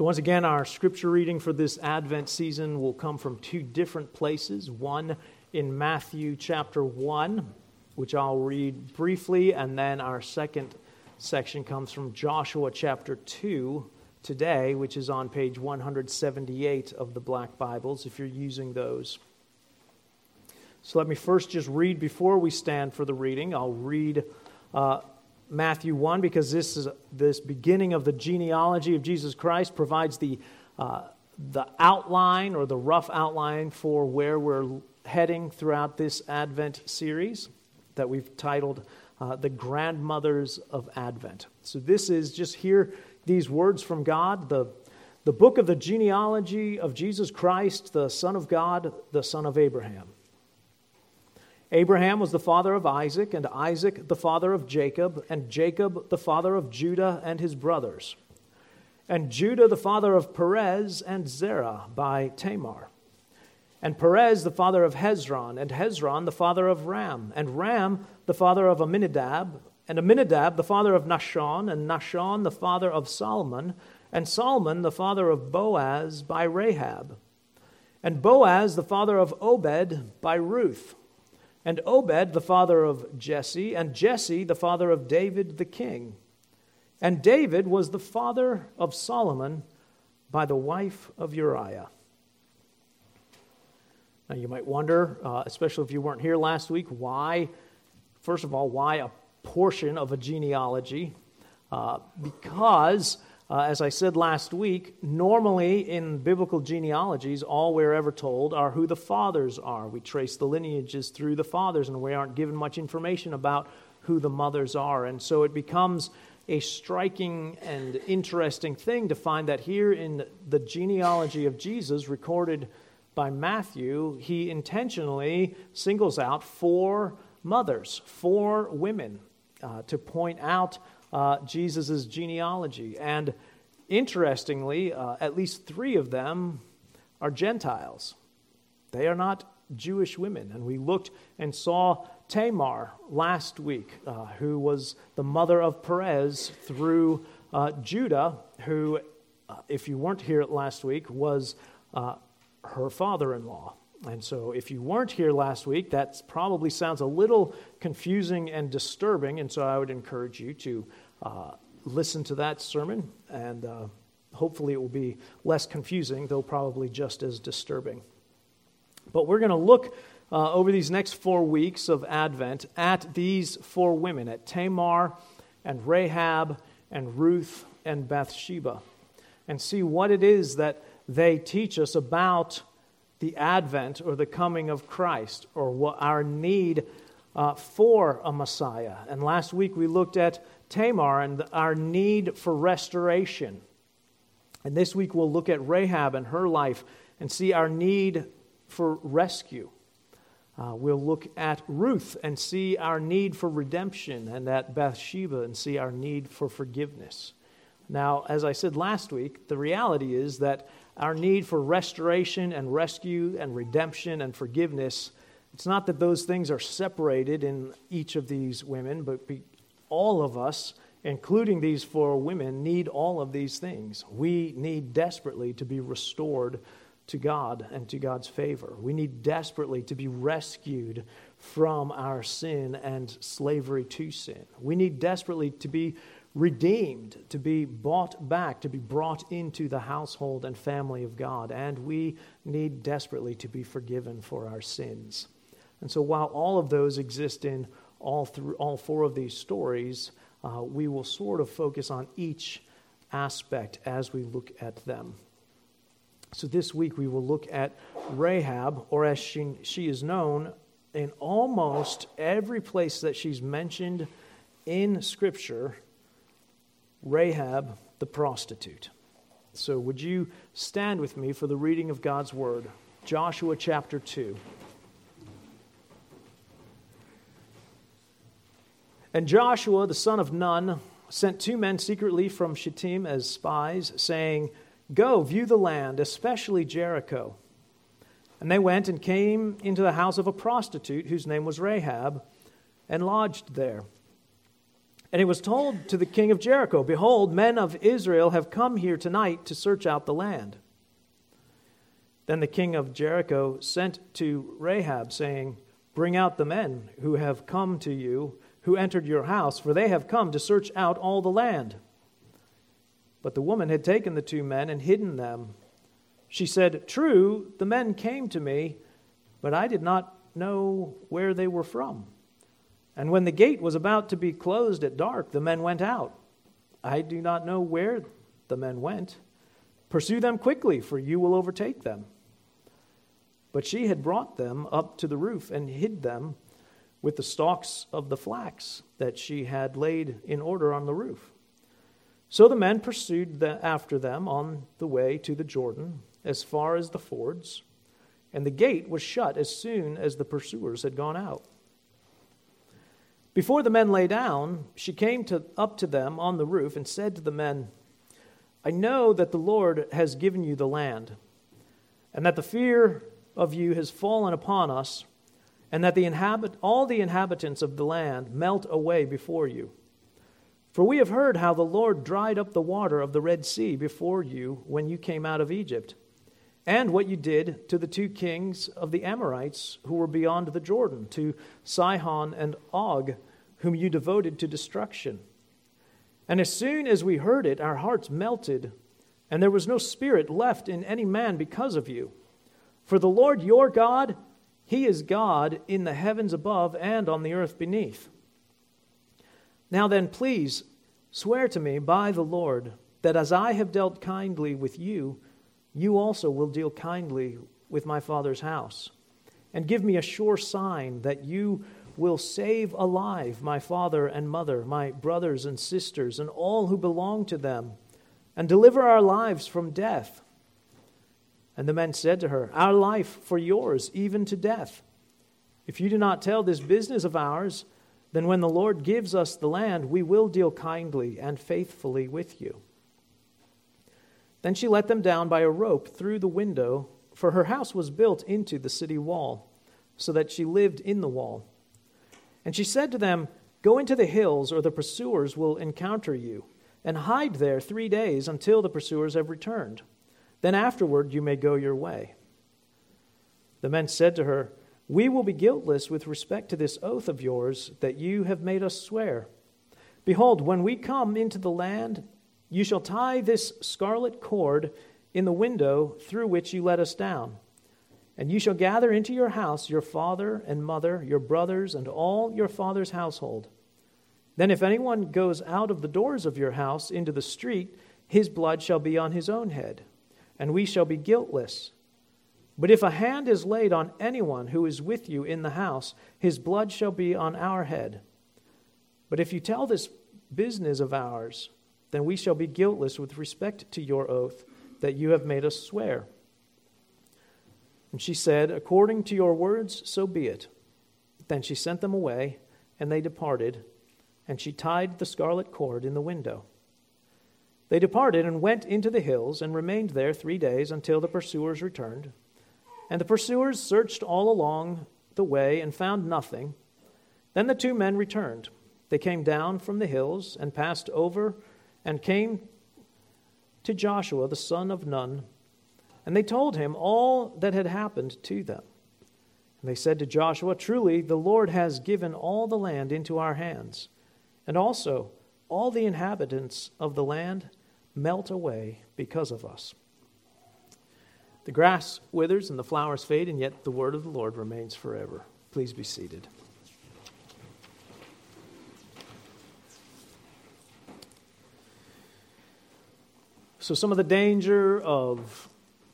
So once again, our scripture reading for this Advent season will come from two different places. One in Matthew chapter 1, which I'll read briefly, and then our second section comes from Joshua chapter 2 today, which is on page 178 of the Black Bibles, if you're using those. So let me first just read before we stand for the reading. I'll read Matthew 1, because this beginning of the genealogy of Jesus Christ provides the outline or the rough outline for where we're heading throughout this Advent series that we've titled The Grandmothers of Advent. So this is, just hear these words from God, the book of the genealogy of Jesus Christ, the Son of God, the son of Abraham. Abraham was the father of Isaac, and Isaac the father of Jacob, and Jacob the father of Judah and his brothers, and Judah the father of Perez and Zerah by Tamar, and Perez the father of Hezron, and Hezron the father of Ram, and Ram the father of Amminadab, and Amminadab the father of Nahshon, and Nahshon the father of Salmon, and Salmon the father of Boaz by Rahab, and Boaz the father of Obed by Ruth, and Obed the father of Jesse, and Jesse the father of David the king. And David was the father of Solomon by the wife of Uriah. Now you might wonder, especially if you weren't here last week, why a portion of a genealogy? Because, as I said last week, normally in biblical genealogies, all we're ever told are who the fathers are. We trace the lineages through the fathers, and we aren't given much information about who the mothers are. And so it becomes a striking and interesting thing to find that here in the genealogy of Jesus, recorded by Matthew, he intentionally singles out 4 mothers, 4 women, to point out Jesus' genealogy. And interestingly, at least 3 of them are Gentiles. They are not Jewish women. And we looked and saw Tamar last week, who was the mother of Perez through Judah, who, if you weren't here last week, was her father-in-law. And so if you weren't here last week, that probably sounds a little confusing and disturbing, and so I would encourage you to listen to that sermon, and hopefully it will be less confusing, though probably just as disturbing. But we're going to look over these next 4 weeks of Advent at these 4 women, at Tamar and Rahab and Ruth and Bathsheba, and see what it is that they teach us about the advent or the coming of Christ, or what our need for a Messiah. And last week we looked at Tamar and our need for restoration. And this week we'll look at Rahab and her life and see our need for rescue. We'll look at Ruth and see our need for redemption, and at Bathsheba and see our need for forgiveness. Now, as I said last week, the reality is that our need for restoration and rescue and redemption and forgiveness, it's not that those things are separated in each of these women, but all of us, including these 4 women, need all of these things. We need desperately to be restored to God and to God's favor. We need desperately to be rescued from our sin and slavery to sin. We need desperately to be redeemed, to be bought back, to be brought into the household and family of God. And we need desperately to be forgiven for our sins. And so while all of those exist in all 4 of these stories, we will sort of focus on each aspect as we look at them. So this week we will look at Rahab, or as she is known in almost every place that she's mentioned in Scripture, Rahab the prostitute. So would you stand with me for the reading of God's Word? Joshua chapter 2. And Joshua the son of Nun sent 2 men secretly from Shittim as spies, saying, "Go, view the land, especially Jericho." And they went and came into the house of a prostitute whose name was Rahab, and lodged there. And it was told to the king of Jericho, "Behold, men of Israel have come here tonight to search out the land." Then the king of Jericho sent to Rahab, saying, "Bring out the men who have come to you, who entered your house, for they have come to search out all the land." But the woman had taken the 2 men and hidden them. She said, "True, the men came to me, but I did not know where they were from. And when the gate was about to be closed at dark, the men went out. I do not know where the men went. Pursue them quickly, for you will overtake them." But she had brought them up to the roof and hid them with the stalks of the flax that she had laid in order on the roof. So the men pursued after them on the way to the Jordan, as far as the fords, and the gate was shut as soon as the pursuers had gone out. Before the men lay down, she came up to them on the roof and said to the men, "I know that the Lord has given you the land, and that the fear of you has fallen upon us, and that all the inhabitants of the land melt away before you. For we have heard how the Lord dried up the water of the Red Sea before you when you came out of Egypt, and what you did to the 2 kings of the Amorites who were beyond the Jordan, to Sihon and Og, whom you devoted to destruction. And as soon as we heard it, our hearts melted, and there was no spirit left in any man because of you. For the Lord your God, He is God in the heavens above and on the earth beneath. Now then, please swear to me by the Lord that as I have dealt kindly with you, you also will deal kindly with my father's house. And give me a sure sign that you will save alive my father and mother, my brothers and sisters, and all who belong to them, and deliver our lives from death." And the men said to her, "Our life for yours, even to death. If you do not tell this business of ours, then when the Lord gives us the land, we will deal kindly and faithfully with you." Then she let them down by a rope through the window, for her house was built into the city wall, so that she lived in the wall. And she said to them, "Go into the hills, or the pursuers will encounter you, and hide there 3 days until the pursuers have returned. Then afterward you may go your way." The men said to her, "We will be guiltless with respect to this oath of yours that you have made us swear. Behold, when we come into the land, you shall tie this scarlet cord in the window through which you let us down. And you shall gather into your house your father and mother, your brothers, and all your father's household. Then if anyone goes out of the doors of your house into the street, his blood shall be on his own head, and we shall be guiltless. But if a hand is laid on anyone who is with you in the house, his blood shall be on our head. But if you tell this business of ours, then we shall be guiltless with respect to your oath that you have made us swear." And she said, "According to your words, so be it." Then she sent them away, and they departed, and she tied the scarlet cord in the window. They departed and went into the hills and remained there 3 days until the pursuers returned. And the pursuers searched all along the way and found nothing. Then the 2 men returned. They came down from the hills and passed over and came to Joshua the son of Nun, and they told him all that had happened to them. And they said to Joshua, "Truly the Lord has given all the land into our hands, and also all the inhabitants of the land melt away because of us." The grass withers and the flowers fade, and yet the word of the Lord remains forever. Please be seated. So some of the danger of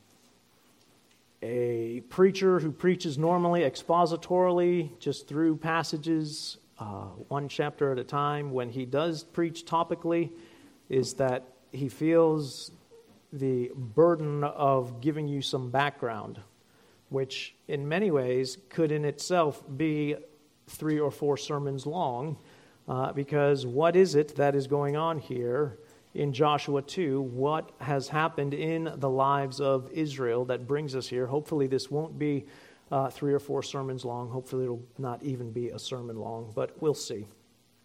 a preacher who preaches normally expositorily, just through passages, one chapter at a time, when he does preach topically, is that he feels the burden of giving you some background, which in many ways could in itself be 3 or 4 sermons long, because what is it that is going on here in Joshua 2? What has happened in the lives of Israel that brings us here? Hopefully this won't be 3 or 4 sermons long. Hopefully it'll not even be a sermon long, but we'll see.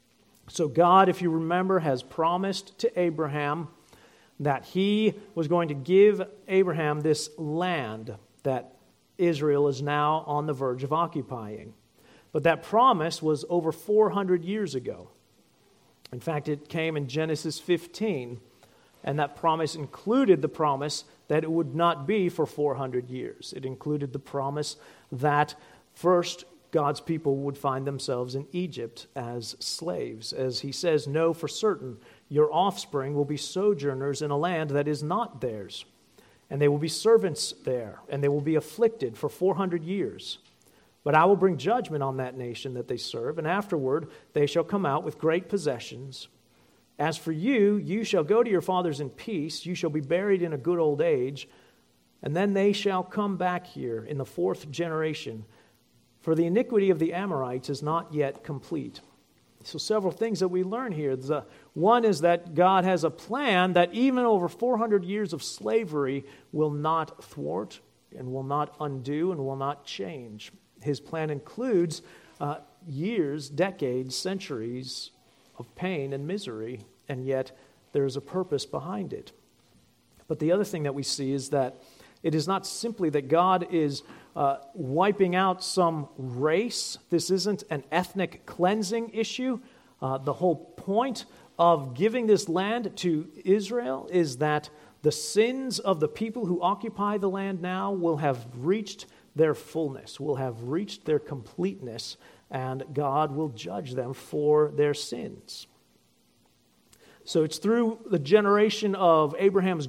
So God, if you remember, has promised to Abraham that he was going to give Abraham this land that Israel is now on the verge of occupying. But that promise was over 400 years ago. In fact, it came in Genesis 15, and that promise included the promise that it would not be for 400 years. It included the promise that first God's people would find themselves in Egypt as slaves. As he says, "Know for certain, your offspring will be sojourners in a land that is not theirs, and they will be servants there, and they will be afflicted for 400 years. But I will bring judgment on that nation that they serve, and afterward they shall come out with great possessions. As for you, you shall go to your fathers in peace, you shall be buried in a good old age, and then they shall come back here in the 4th generation. For the iniquity of the Amorites is not yet complete." So several things that we learn here. One is that God has a plan that even over 400 years of slavery will not thwart and will not undo and will not change. His plan includes years, decades, centuries of pain and misery, and yet there is a purpose behind it. But the other thing that we see is that it is not simply that God is wiping out some race. This isn't an ethnic cleansing issue. The whole point of giving this land to Israel is that the sins of the people who occupy the land now will have reached their fullness, will have reached their completeness, and God will judge them for their sins. So it's through the generation of Abraham's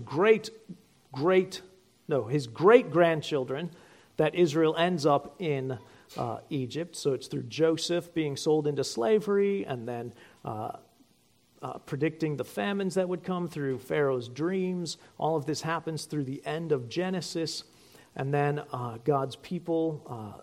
his great-grandchildren that Israel ends up in Egypt. So it's through Joseph being sold into slavery and then predicting the famines that would come through Pharaoh's dreams. All of this happens through the end of Genesis. And then God's people,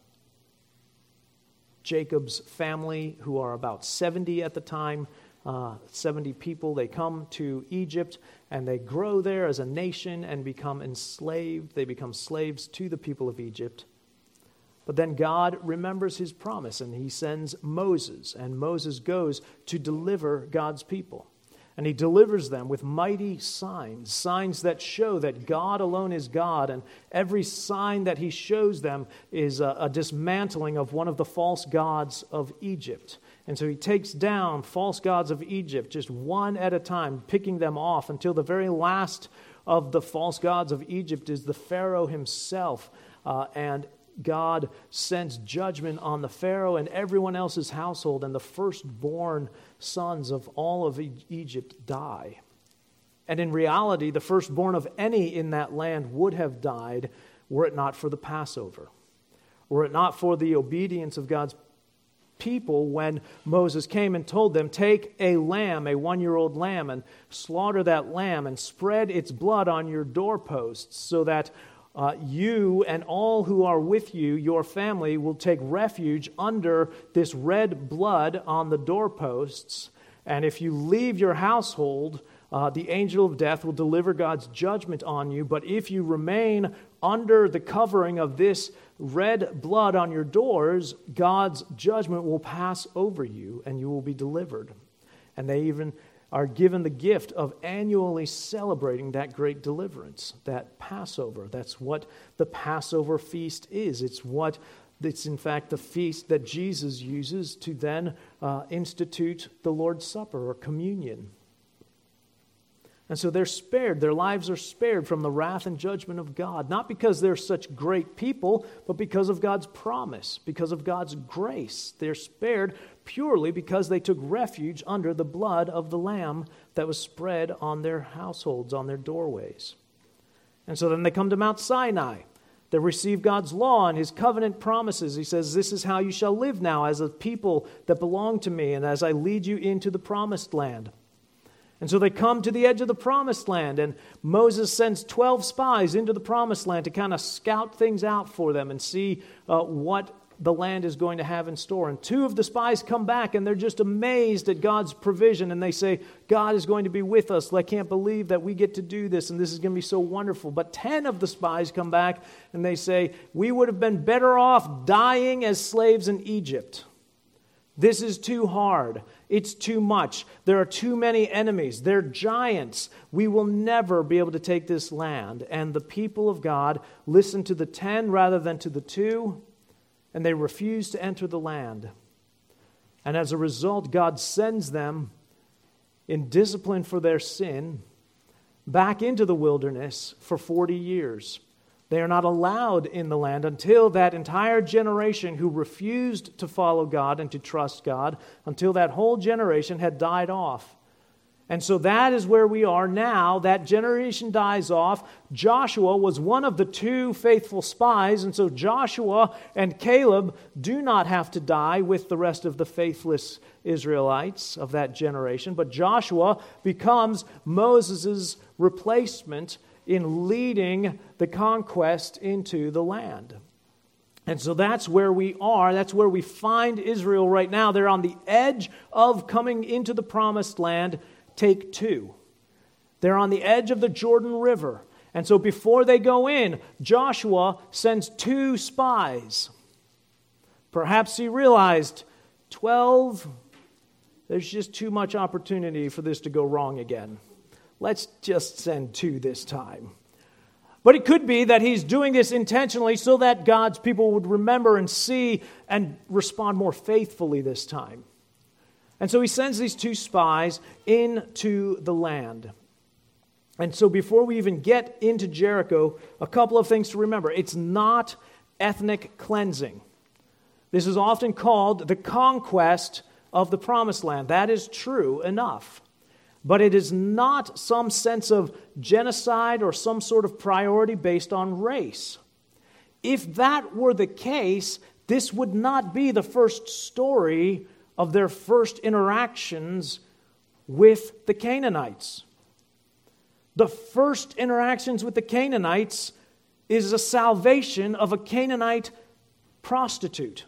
Jacob's family, who are about 70 at the time, 70 people, they come to Egypt and they grow there as a nation and become enslaved. They become slaves to the people of Egypt. But then God remembers his promise and he sends Moses, and Moses goes to deliver God's people. And he delivers them with mighty signs, signs that show that God alone is God, and every sign that he shows them is a dismantling of one of the false gods of Egypt. And so he takes down false gods of Egypt just one at a time, picking them off until the very last of the false gods of Egypt is the Pharaoh himself. And God sends judgment on the Pharaoh and everyone else's household, and the firstborn sons of all of Egypt die. And in reality, the firstborn of any in that land would have died were it not for the Passover, were it not for the obedience of God's people when Moses came and told them, "Take a lamb, a 1-year-old lamb, and slaughter that lamb and spread its blood on your doorposts so that you and all who are with you, your family, will take refuge under this red blood on the doorposts. And if you leave your household, the angel of death will deliver God's judgment on you. But if you remain under the covering of this red blood on your doors, God's judgment will pass over you and you will be delivered." And they even are given the gift of annually celebrating that great deliverance, that Passover. That's what the Passover feast is. It's in fact the feast that Jesus uses to then institute the Lord's Supper or communion. And so they're spared, their lives are spared from the wrath and judgment of God, not because they're such great people, but because of God's promise, because of God's grace. They're spared purely because they took refuge under the blood of the Lamb that was spread on their households, on their doorways. And so then they come to Mount Sinai. They receive God's law and his covenant promises. He says, "This is how you shall live now as a people that belong to me, and as I lead you into the promised land." And so they come to the edge of the promised land, and Moses sends 12 spies into the promised land to kind of scout things out for them and see what the land is going to have in store. And 2 of the spies come back, and they're just amazed at God's provision, and they say, "God is going to be with us. I can't believe that we get to do this, and this is going to be so wonderful." But 10 of the spies come back, and they say, "We would have been better off dying as slaves in Egypt. This is too hard. It's too much. There are too many enemies. They're giants. We will never be able to take this land. And the people of God listened to the 10 rather than to the 2, and they refused to enter the land. And as a result, God sends them in discipline for their sin back into the wilderness for 40 years. They are not allowed in the land until that entire generation who refused to follow God and to trust God, until that whole generation had died off. And so that is where we are now. That generation dies off. Joshua was one of the 2 faithful spies, and so Joshua and Caleb do not have to die with the rest of the faithless Israelites of that generation, but Joshua becomes Moses' replacement in leading the conquest into the land. And so that's where we are. That's where we find Israel right now. They're on the edge of coming into the promised land. Take 2. They're on the edge of the Jordan River. And so before they go in, Joshua sends 2 spies. Perhaps he realized 12, there's just too much opportunity for this to go wrong again. Let's just send 2 this time. But it could be that he's doing this intentionally so that God's people would remember and see and respond more faithfully this time. And so he sends these 2 spies into the land. And so before we even get into Jericho, a couple of things to remember. It's not ethnic cleansing. This is often called the conquest of the promised land. That is true enough. But it is not some sense of genocide or some sort of priority based on race. If that were the case, this would not be the first story of their first interactions with the Canaanites. The first interactions with the Canaanites is a salvation of a Canaanite prostitute.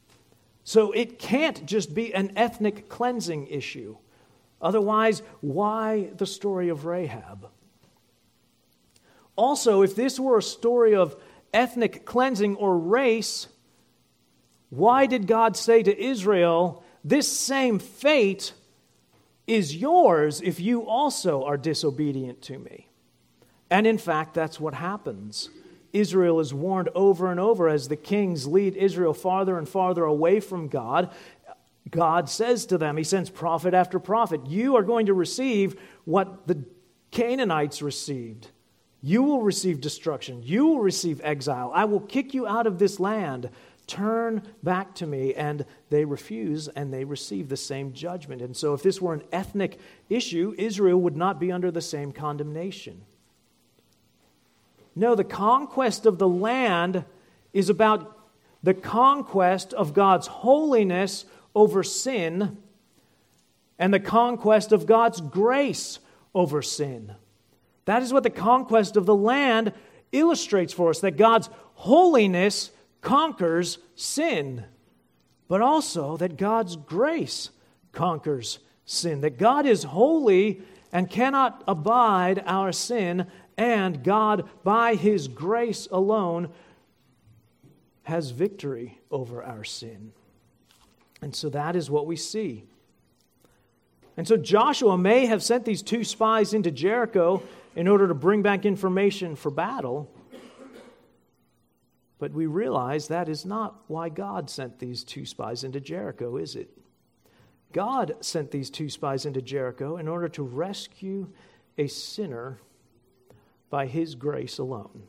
So it can't just be an ethnic cleansing issue. Otherwise, why the story of Rahab? Also, if this were a story of ethnic cleansing or race, why did God say to Israel, this same fate is yours if you also are disobedient to me? And in fact, that's what happens. Israel is warned over and over as the kings lead Israel farther and farther away from God. God says to them, he sends prophet after prophet, you are going to receive what the Canaanites received. You will receive destruction. You will receive exile. I will kick you out of this land. Turn back to me. And they refuse, and they receive the same judgment. And so if this were an ethnic issue, Israel would not be under the same condemnation. No, the conquest of the land is about the conquest of God's holiness over sin and the conquest of God's grace over sin. That is what the conquest of the land illustrates for us, that God's holiness conquers sin, but also that God's grace conquers sin, that God is holy and cannot abide our sin, and God, by His grace alone, has victory over our sin. And so that is what we see. And so Joshua may have sent these 2 spies into Jericho in order to bring back information for battle. But we realize that is not why God sent these 2 spies into Jericho, is it? God sent these 2 spies into Jericho in order to rescue a sinner by His grace alone.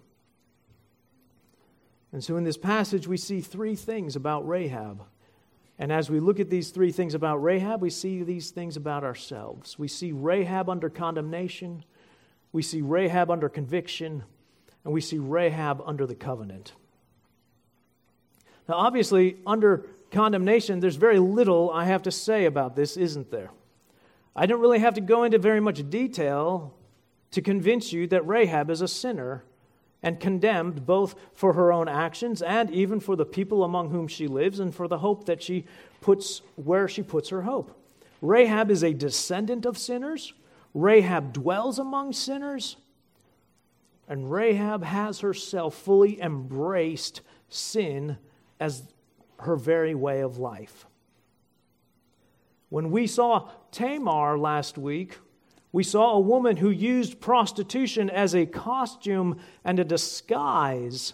And so in this passage we see 3 things about Rahab. And as we look at these 3 things about Rahab, we see these things about ourselves. We see Rahab under condemnation, we see Rahab under conviction, and we see Rahab under the covenant. Now, obviously, under condemnation, there's very little I have to say about this, isn't there? I don't really have to go into very much detail to convince you that Rahab is a sinner and condemned both for her own actions and even for the people among whom she lives and for the hope that she puts where she puts her hope. Rahab is a descendant of sinners. Rahab dwells among sinners. And Rahab has herself fully embraced sin as her very way of life. When we saw Tamar last week, we saw a woman who used prostitution as a costume and a disguise.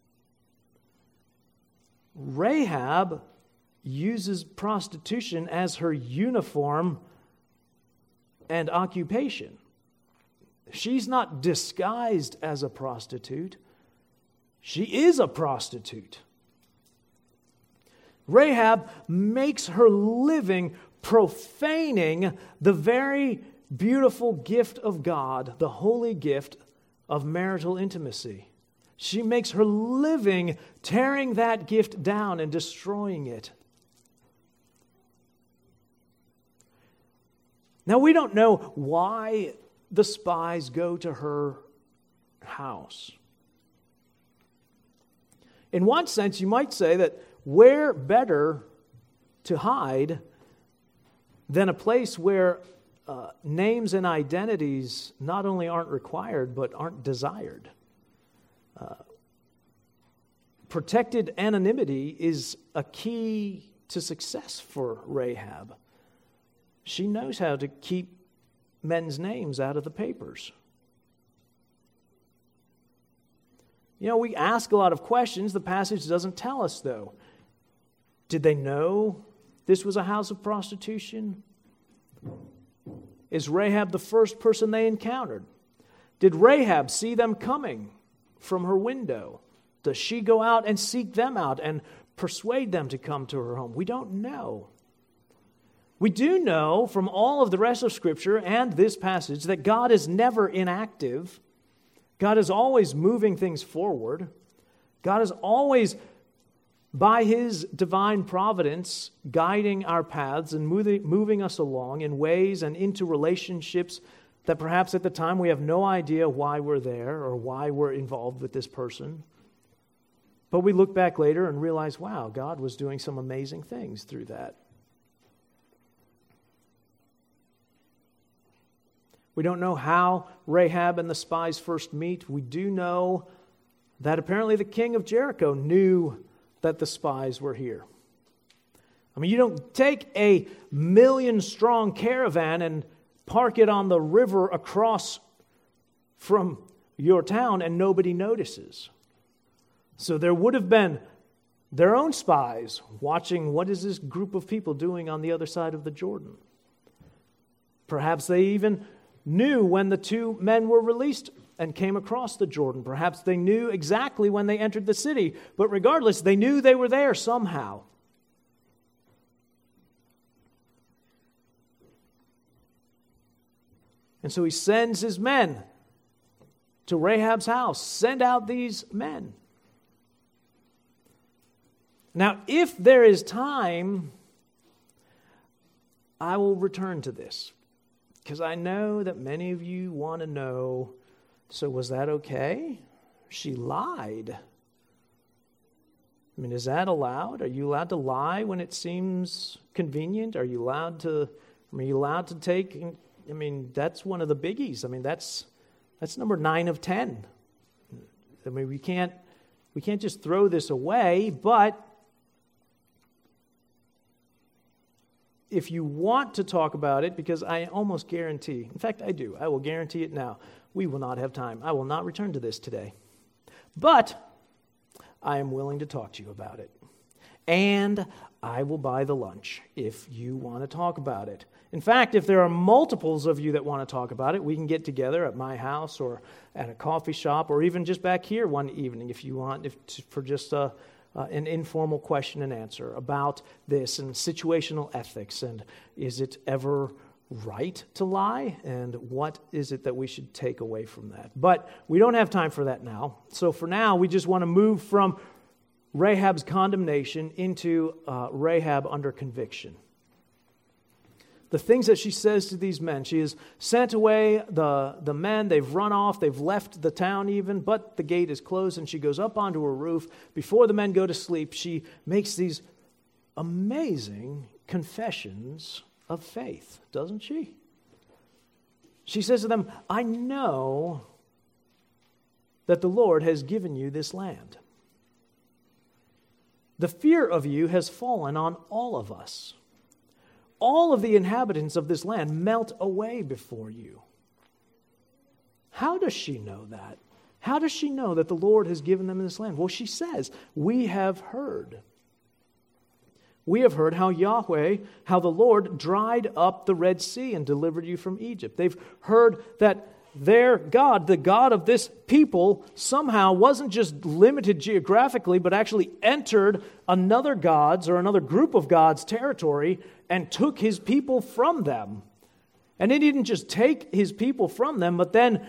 Rahab uses prostitution as her uniform and occupation. She's not disguised as a prostitute. She is a prostitute. Rahab makes her living profaning the very beautiful gift of God, the holy gift of marital intimacy. She makes her living tearing that gift down and destroying it. Now, we don't know why the spies go to her house. In one sense, you might say that where better to hide than a place where names and identities not only aren't required, but aren't desired. Protected anonymity is a key to success for Rahab. She knows how to keep men's names out of the papers. You know, we ask a lot of questions. The passage doesn't tell us, though. Did they know this was a house of prostitution? Is Rahab the first person they encountered? Did Rahab see them coming from her window? Does she go out and seek them out and persuade them to come to her home? We don't know. We do know from all of the rest of Scripture and this passage that God is never inactive. God is always moving things forward. God is always, by His divine providence, guiding our paths and moving us along in ways and into relationships that perhaps at the time we have no idea why we're there or why we're involved with this person. But we look back later and realize, wow, God was doing some amazing things through that. We don't know how Rahab and the spies first meet. We do know that apparently the king of Jericho knew that the spies were here. I mean, you don't take a 1 million-strong caravan and park it on the river across from your town and nobody notices. So there would have been their own spies watching what is this group of people doing on the other side of the Jordan. Perhaps they even knew when the two men were released and came across the Jordan. Perhaps they knew exactly when they entered the city. But regardless, they knew they were there somehow. And so he sends his men to Rahab's house. Send out these men. Now, if there is time, I will return to this. Because I know that many of you want to know, so was that okay? She lied. I mean, is that allowed? Are you allowed to lie when it seems convenient? Are you allowed to take, I mean, that's one of the biggies. I mean, that's number 9 of 10. I mean, we can't just throw this away, but if you want to talk about it, because I almost guarantee, in fact, I do, I will guarantee it now, we will not have time. I will not return to this today. But I am willing to talk to you about it. And I will buy the lunch if you want to talk about it. In fact, if there are multiples of you that want to talk about it, we can get together at my house or at a coffee shop or even just back here one evening if you want, for just an informal question and answer about this and situational ethics and is it ever right to lie and what is it that we should take away from that. But we don't have time for that now. So for now, we just want to move from Rahab's condemnation into Rahab under conviction. The things that she says to these men. She has sent away the men. They've run off. They've left the town even, but the gate is closed, and she goes up onto her roof. Before the men go to sleep, she makes these amazing confessions of faith, doesn't she? She says to them, I know that the Lord has given you this land. The fear of you has fallen on all of us. all of the inhabitants of this land melt away before you. How does she know that? How does she know that the Lord has given them this land? Well, she says, we have heard. We have heard how Yahweh, how the Lord dried up the Red Sea and delivered you from Egypt. They've heard that their God, the God of this people, somehow wasn't just limited geographically, but actually entered another God's or another group of God's territory and took his people from them. And he didn't just take his people from them, but then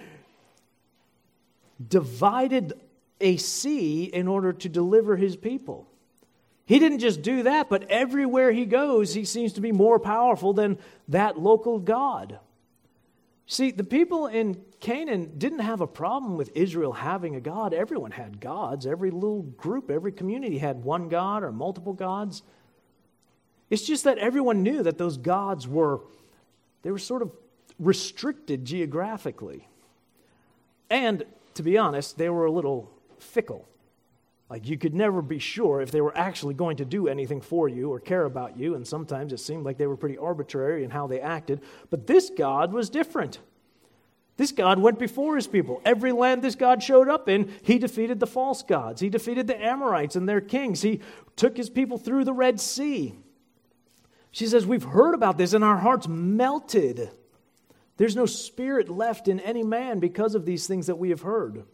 divided a sea in order to deliver his people. He didn't just do that, but everywhere he goes, he seems to be more powerful than that local God. See, the people in Canaan didn't have a problem with Israel having a God. Everyone had gods. Every little group, every community had one God or multiple gods. It's just that everyone knew that those gods were sort of restricted geographically. And, to be honest, they were a little fickle. Like, you could never be sure if they were actually going to do anything for you or care about you, and sometimes it seemed like they were pretty arbitrary in how they acted. But this God was different. This God went before his people. Every land this God showed up in, he defeated the false gods. He defeated the Amorites and their kings. He took his people through the Red Sea. She says, we've heard about this and our hearts melted. There's no spirit left in any man because of these things that we have heard.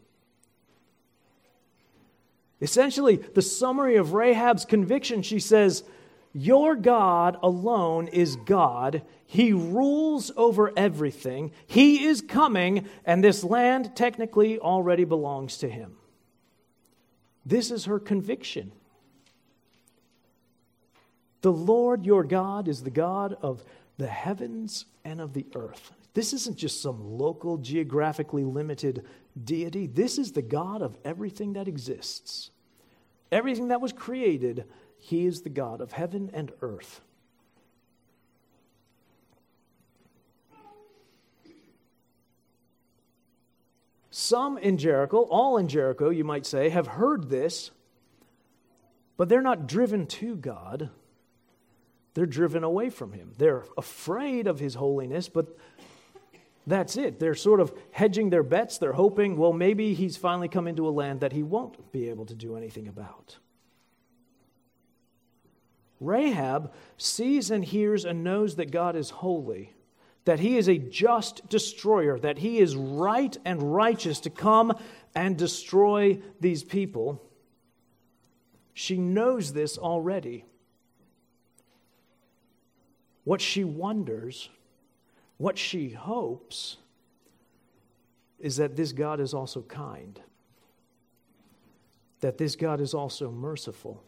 Essentially, the summary of Rahab's conviction, she says, your God alone is God. He rules over everything. He is coming, and this land technically already belongs to him. This is her conviction. The Lord your God is the God of the heavens and of the earth. This isn't just some local, geographically limited deity. This is the God of everything that exists. Everything that was created, he is the God of heaven and earth. Some in Jericho, all in Jericho, you might say, have heard this, but they're not driven to God. They're driven away from him. They're afraid of his holiness, but that's it. They're sort of hedging their bets. They're hoping, well, maybe he's finally come into a land that he won't be able to do anything about. Rahab sees and hears and knows that God is holy, that he is a just destroyer, that he is right and righteous to come and destroy these people. She knows this already. What she wonders, what she hopes, is that this God is also kind, that this God is also merciful,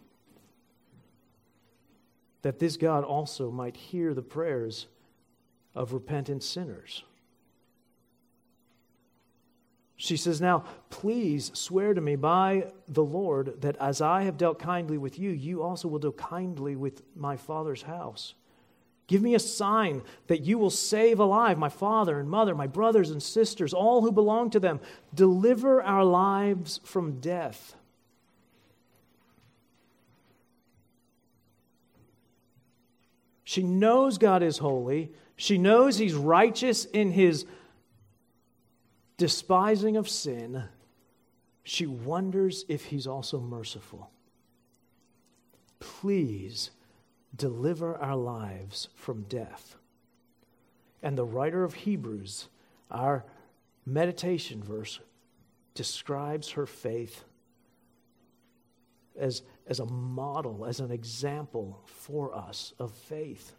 that this God also might hear the prayers of repentant sinners. She says, now, please swear to me by the Lord that as I have dealt kindly with you, you also will deal kindly with my father's house. Give me a sign that you will save alive my father and mother, my brothers and sisters, all who belong to them. Deliver our lives from death. She knows God is holy. She knows he's righteous in his despising of sin. She wonders if he's also merciful. Please deliver our lives from death. And the writer of Hebrews, our meditation verse, describes her faith as a model, as an example for us of faith.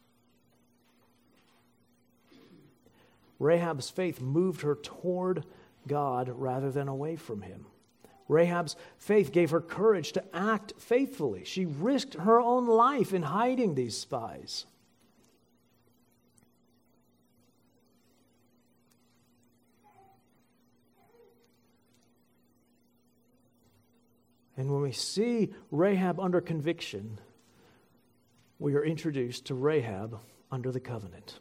Rahab's faith moved her toward God rather than away from him. Rahab's faith gave her courage to act faithfully. She risked her own life in hiding these spies. And when we see Rahab under conviction, we are introduced to Rahab under the covenant.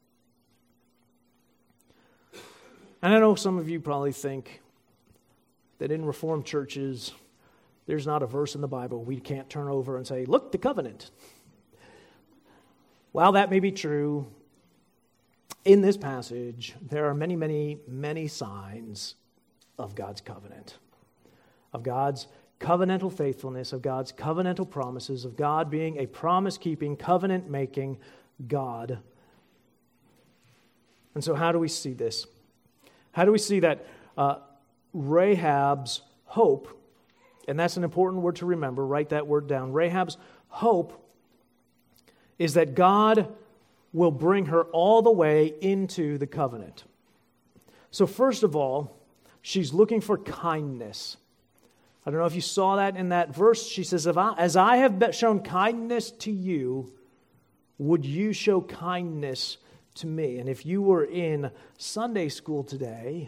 And I know some of you probably think that in Reformed churches, there's not a verse in the Bible we can't turn over and say, look, the covenant. While that may be true, in this passage, there are many, many, many signs of God's covenant, of God's covenantal faithfulness, of God's covenantal promises, of God being a promise-keeping, covenant-making God. And so how do we see this? How do we see that Rahab's hope, and that's an important word to remember, write that word down. Rahab's hope is that God will bring her all the way into the covenant. So first of all, she's looking for kindness. I don't know if you saw that in that verse. She says, as I have shown kindness to you, would you show kindness to me? And if you were in Sunday school today,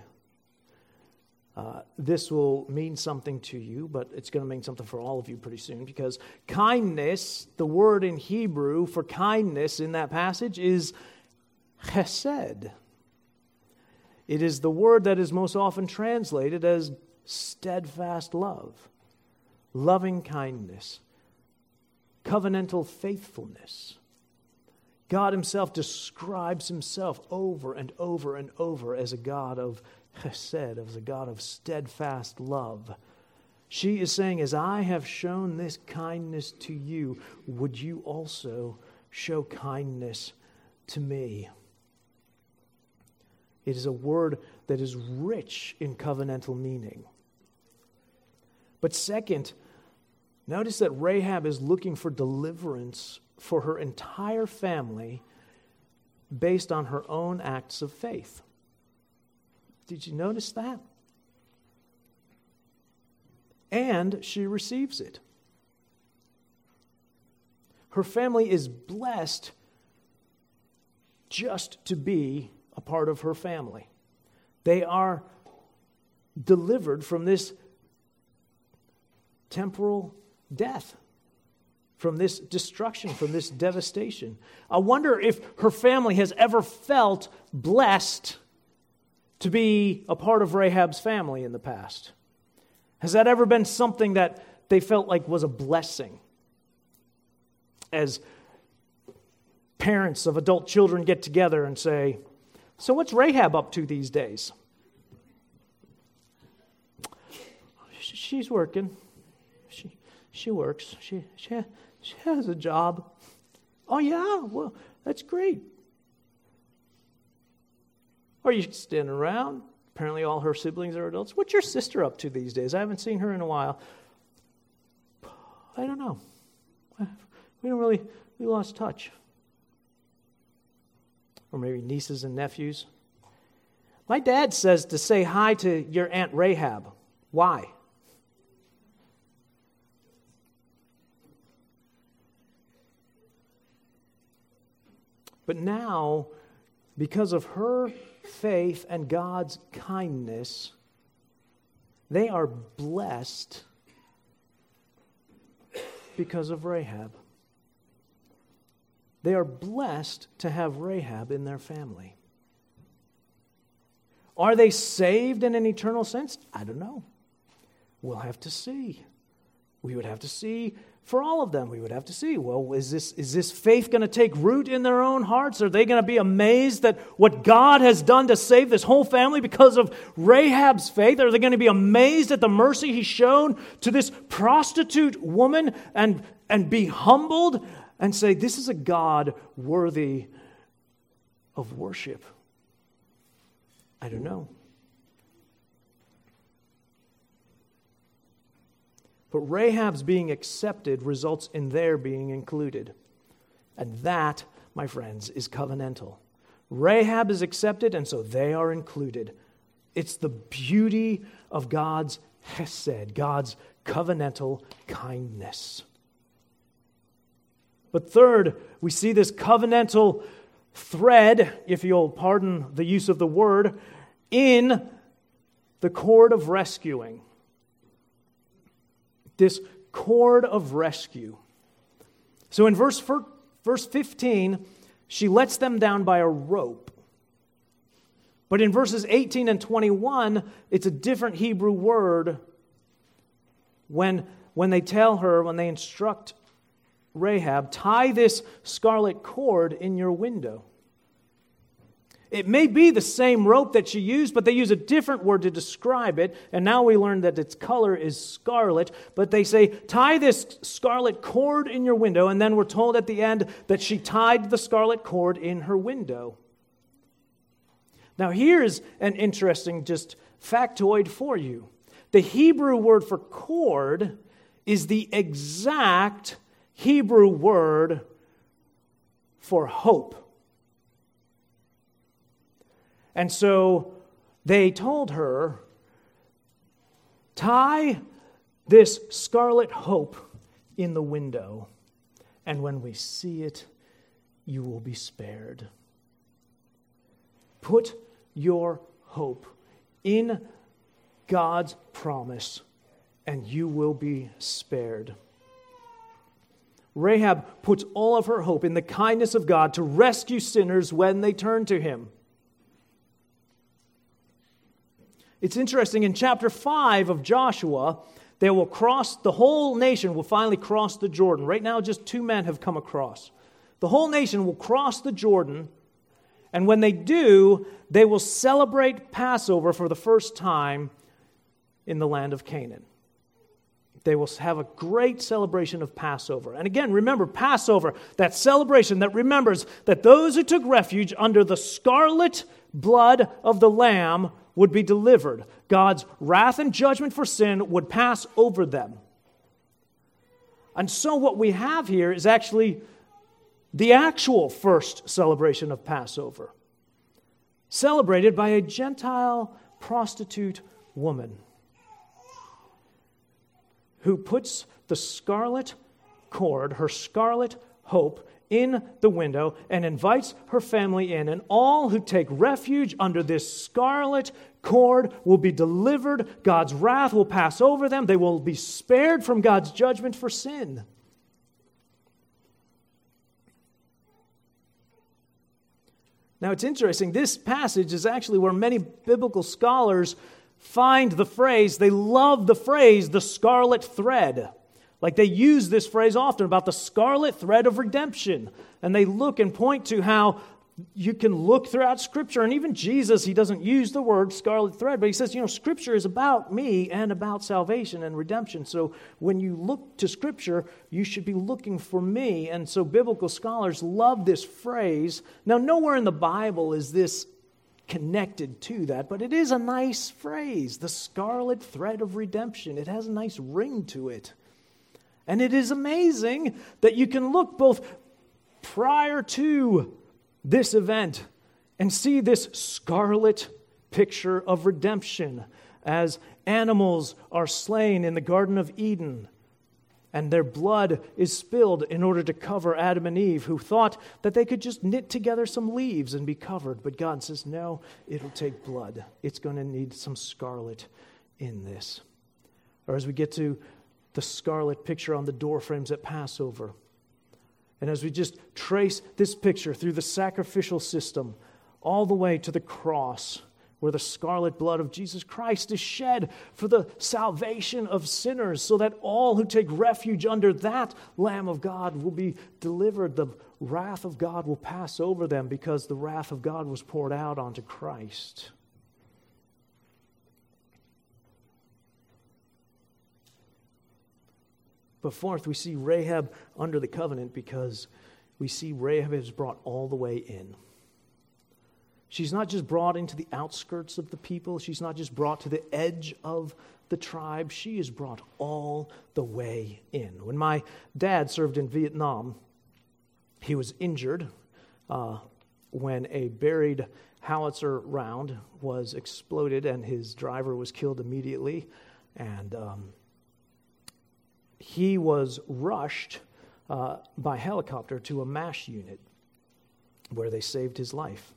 this will mean something to you, but it's going to mean something for all of you pretty soon, because kindness, the word in Hebrew for kindness in that passage is chesed. It is the word that is most often translated as steadfast love, loving kindness, covenantal faithfulness. God himself describes himself over and over and over as a God of chesed, as a God of steadfast love. She is saying, as I have shown this kindness to you, would you also show kindness to me? It is a word that is rich in covenantal meaning. But second, notice that Rahab is looking for deliverance for her entire family based on her own acts of faith. Did you notice that? And she receives it. Her family is blessed just to be a part of her family. They are delivered from this temporal death, from this destruction, from this devastation. I wonder if her family has ever felt blessed to be a part of Rahab's family in the past. Has that ever been something that they felt like was a blessing? As parents of adult children get together and say, so what's Rahab up to these days? She's working. She works. She has a job. Oh yeah, well, that's great. Or you standing around. Apparently all her siblings are adults. What's your sister up to these days? I haven't seen her in a while. I don't know. We lost touch. Or maybe nieces and nephews. My dad says to say hi to your Aunt Rahab. Why? But now, because of her faith and God's kindness, they are blessed because of Rahab. They are blessed to have Rahab in their family. Are they saved in an eternal sense? I don't know. We'll have to see. We would have to see for all of them. We would have to see, well, is this faith going to take root in their own hearts? Are they going to be amazed at what God has done to save this whole family because of Rahab's faith? Are they going to be amazed at the mercy He's shown to this prostitute woman and be humbled and say, this is a God worthy of worship? I don't know. But Rahab's being accepted results in their being included. And that, my friends, is covenantal. Rahab is accepted, and so they are included. It's the beauty of God's chesed, God's covenantal kindness. But third, we see this covenantal thread, if you'll pardon the use of the word, in the cord of rescuing. This cord of rescue. So in verse 15, she lets them down by a rope. But in verses 18 and 21, it's a different Hebrew word when they tell her, when they instruct Rahab, tie this scarlet cord in your window. It may be the same rope that she used, but they use a different word to describe it. And now we learn that its color is scarlet. But they say, tie this scarlet cord in your window. And then we're told at the end that she tied the scarlet cord in her window. Now here's an interesting just factoid for you. The Hebrew word for cord is the exact Hebrew word for hope. And so they told her, tie this scarlet hope in the window, and when we see it, you will be spared. Put your hope in God's promise, and you will be spared. Rahab puts all of her hope in the kindness of God to rescue sinners when they turn to Him. It's interesting, in chapter 5 of Joshua, they will cross, the whole nation will finally cross the Jordan. Right now, just 2 men have come across. The whole nation will cross the Jordan, and when they do, they will celebrate Passover for the first time in the land of Canaan. They will have a great celebration of Passover. And again, remember, Passover, that celebration that remembers that those who took refuge under the scarlet blood of the Lamb would be delivered. God's wrath and judgment for sin would pass over them. And so what we have here is actually the actual first celebration of Passover, celebrated by a Gentile prostitute woman who puts the scarlet cord, her scarlet hope, in the window and invites her family in. And all who take refuge under this scarlet cord will be delivered. God's wrath will pass over them. They will be spared from God's judgment for sin. Now it's interesting, this passage is actually where many biblical scholars find the phrase, they love the phrase, the scarlet thread. Like they use this phrase often about the scarlet thread of redemption. And they look and point to how you can look throughout Scripture. And even Jesus, he doesn't use the word scarlet thread, but he says, Scripture is about me and about salvation and redemption. So when you look to Scripture, you should be looking for me. And so biblical scholars love this phrase. Now, nowhere in the Bible is this connected to that, but it is a nice phrase, the scarlet thread of redemption. It has a nice ring to it. And it is amazing that you can look both prior to this event and see this scarlet picture of redemption as animals are slain in the Garden of Eden and their blood is spilled in order to cover Adam and Eve, who thought that they could just knit together some leaves and be covered. But God says, no, it'll take blood. It's going to need some scarlet in this. Or as we get to the scarlet picture on the door frames at Passover. And as we just trace this picture through the sacrificial system all the way to the cross, where the scarlet blood of Jesus Christ is shed for the salvation of sinners, so that all who take refuge under that Lamb of God will be delivered. The wrath of God will pass over them because the wrath of God was poured out onto Christ. But fourth, we see Rahab under the covenant because we see Rahab is brought all the way in. She's not just brought into the outskirts of the people. She's not just brought to the edge of the tribe. She is brought all the way in. When my dad served in Vietnam, he was injured when a buried howitzer round was exploded and his driver was killed immediately. And he was rushed by helicopter to a MASH unit where they saved his life.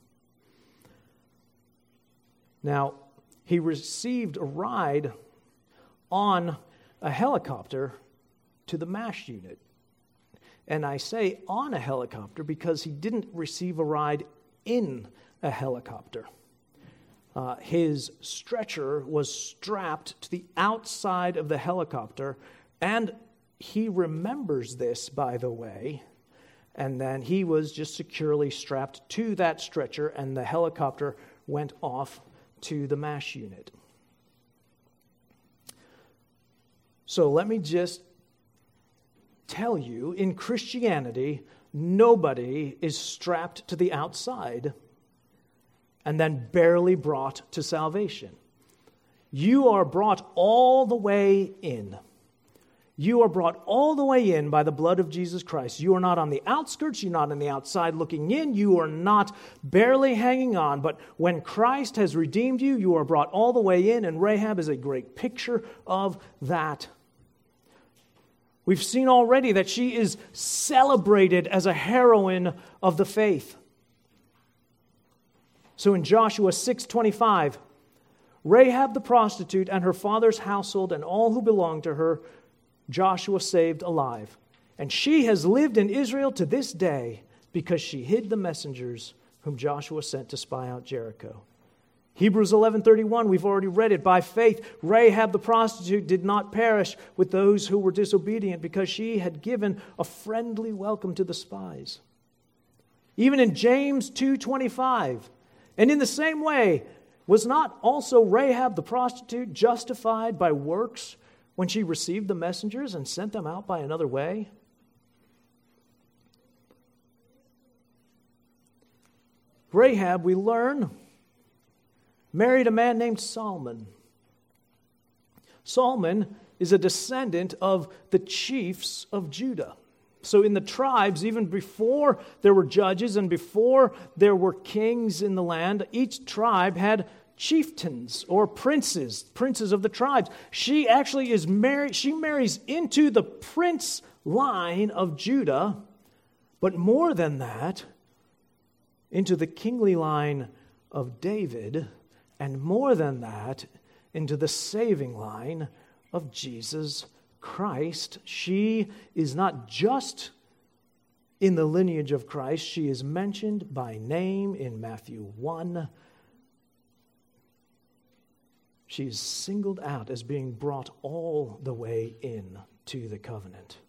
Now, he received a ride on a helicopter to the MASH unit. And I say on a helicopter because he didn't receive a ride in a helicopter. His stretcher was strapped to the outside of the helicopter, and he remembers this, by the way, and then he was just securely strapped to that stretcher, and the helicopter went off to the MASH unit. So let me just tell you, in Christianity, nobody is strapped to the outside and then barely brought to salvation. You are brought all the way in. You are brought all the way in by the blood of Jesus Christ. You are not on the outskirts. You're not on the outside looking in. You are not barely hanging on. But when Christ has redeemed you, you are brought all the way in, and Rahab is a great picture of that. We've seen already that she is celebrated as a heroine of the faith. So in Joshua 6:25, Rahab the prostitute and her father's household and all who belonged to her, Joshua saved alive. And she has lived in Israel to this day because she hid the messengers whom Joshua sent to spy out Jericho. Hebrews 11:31, we've already read it. By faith, Rahab the prostitute did not perish with those who were disobedient because she had given a friendly welcome to the spies. Even in James 2:25, and in the same way, was not also Rahab the prostitute justified by works when she received the messengers and sent them out by another way? Rahab, we learn, married a man named Salmon. Salmon is a descendant of the chiefs of Judah. So in the tribes, even before there were judges and before there were kings in the land, each tribe had chieftains or princes of the tribes. She actually is married, she marries into the prince line of Judah, but more than that, into the kingly line of David, and more than that, into the saving line of Jesus Christ. She is not just in the lineage of Christ, she is mentioned by name in Matthew 1. She is singled out as being brought all the way in to the covenant.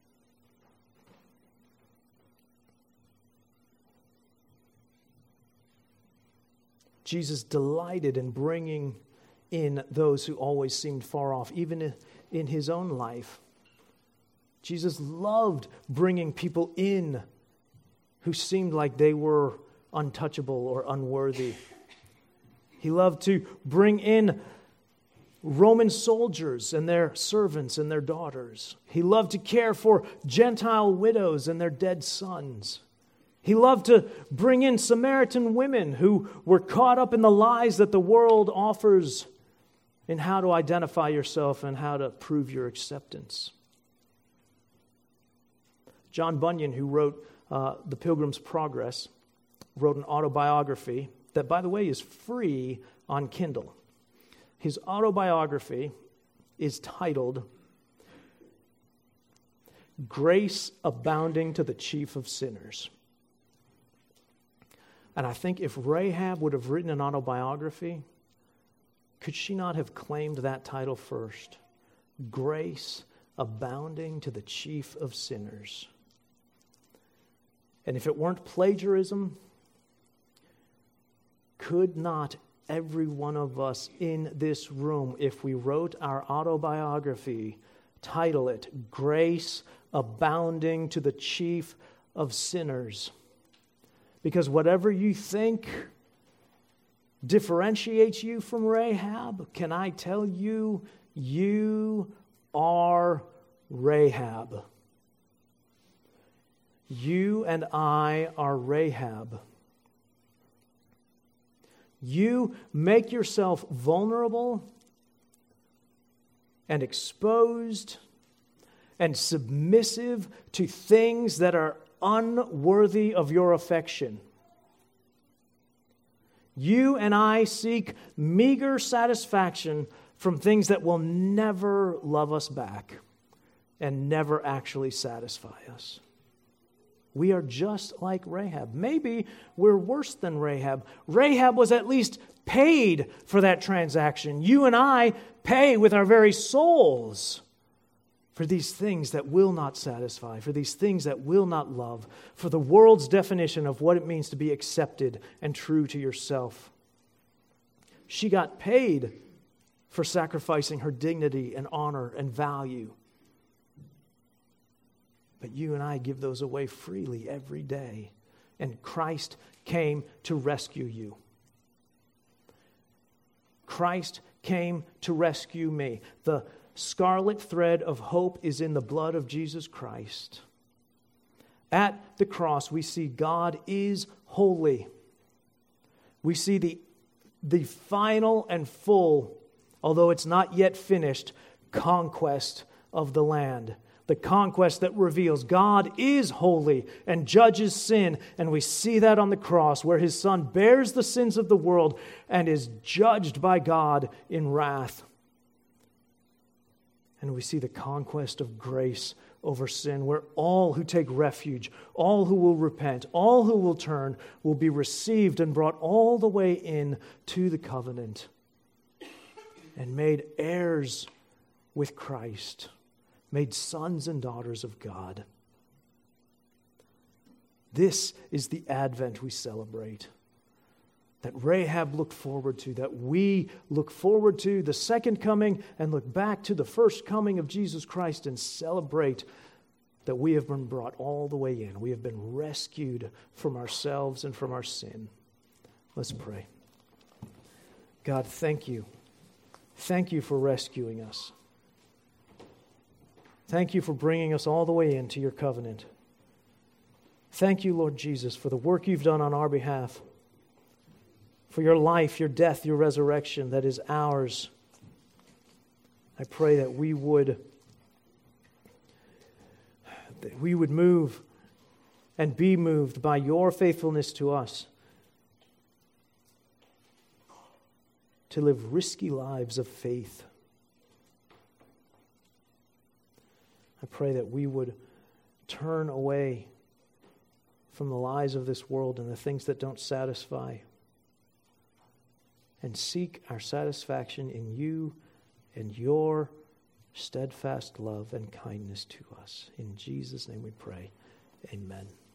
Jesus delighted in bringing in those who always seemed far off, even in his own life. Jesus loved bringing people in who seemed like they were untouchable or unworthy. He loved to bring in Roman soldiers and their servants and their daughters. He loved to care for Gentile widows and their dead sons. He loved to bring in Samaritan women who were caught up in the lies that the world offers in how to identify yourself and how to prove your acceptance. John Bunyan, who wrote The Pilgrim's Progress, wrote an autobiography that, by the way, is free on Kindle. His autobiography is titled Grace Abounding to the Chief of Sinners. And I think if Rahab would have written an autobiography, could she not have claimed that title first? Grace Abounding to the Chief of Sinners. And if it weren't plagiarism, could not every one of us in this room, if we wrote our autobiography, title it Grace Abounding to the Chief of Sinners? Because whatever you think differentiates you from Rahab, can I tell you, you are Rahab. You and I are Rahab. You make yourself vulnerable and exposed and submissive to things that are unworthy of your affection. You and I seek meager satisfaction from things that will never love us back and never actually satisfy us. We are just like Rahab. Maybe we're worse than Rahab. Rahab was at least paid for that transaction. You and I pay with our very souls for these things that will not satisfy, for these things that will not love, for the world's definition of what it means to be accepted and true to yourself. She got paid for sacrificing her dignity and honor and value. But you and I give those away freely every day. And Christ came to rescue you. Christ came to rescue me. The scarlet thread of hope is in the blood of Jesus Christ. At the cross, we see God is holy. We see the final and full, although it's not yet finished, conquest of the land. The conquest that reveals God is holy and judges sin. And we see that on the cross where his Son bears the sins of the world and is judged by God in wrath. And we see the conquest of grace over sin, where all who take refuge, all who will repent, all who will turn, will be received and brought all the way in to the covenant and made heirs with Christ, made sons and daughters of God. This is the Advent we celebrate, that Rahab looked forward to, that we look forward to, the second coming, and look back to the first coming of Jesus Christ and celebrate that we have been brought all the way in. We have been rescued from ourselves and from our sin. Let's pray. God, thank you. Thank you for rescuing us. Thank you for bringing us all the way into your covenant. Thank you, Lord Jesus, for the work you've done on our behalf, for your life, your death, your resurrection that is ours. I pray that we would move and be moved by your faithfulness to us to live risky lives of faith. I pray that we would turn away from the lies of this world and the things that don't satisfy and seek our satisfaction in you and your steadfast love and kindness to us. In Jesus' name we pray. Amen.